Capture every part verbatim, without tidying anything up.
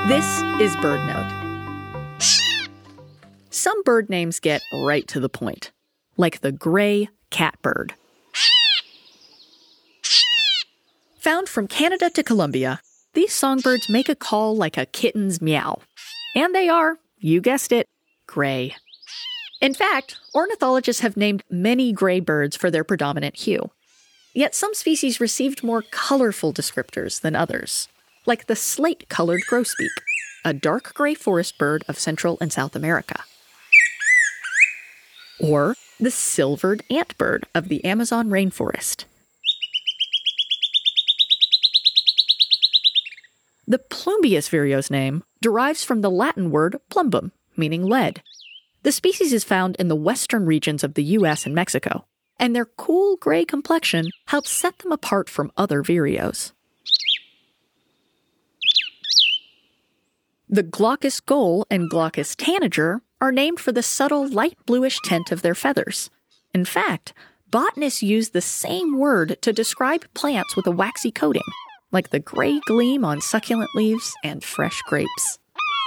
This is BirdNote. Some bird names get right to the point, like the gray catbird. Found from Canada to Colombia, these songbirds make a call like a kitten's meow. And they are, you guessed it, gray. In fact, ornithologists have named many gray birds for their predominant hue. Yet some species received more colorful descriptors than others, like the slate-colored grosbeak, a dark gray forest bird of Central and South America. Or the silvered antbird of the Amazon rainforest. The Plumbeus vireo's name derives from the Latin word plumbum, meaning lead. The species is found in the western regions of the U S and Mexico, and their cool gray complexion helps set them apart from other vireos. The glaucous gull and glaucous tanager are named for the subtle light bluish tint of their feathers. In fact, botanists use the same word to describe plants with a waxy coating, like the gray gleam on succulent leaves and fresh grapes.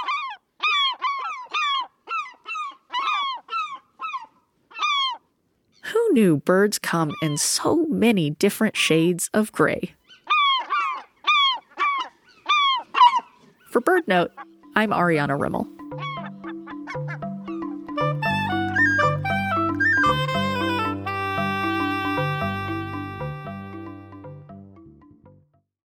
Who knew birds come in so many different shades of gray? For BirdNote, I'm Ariana Rimmel.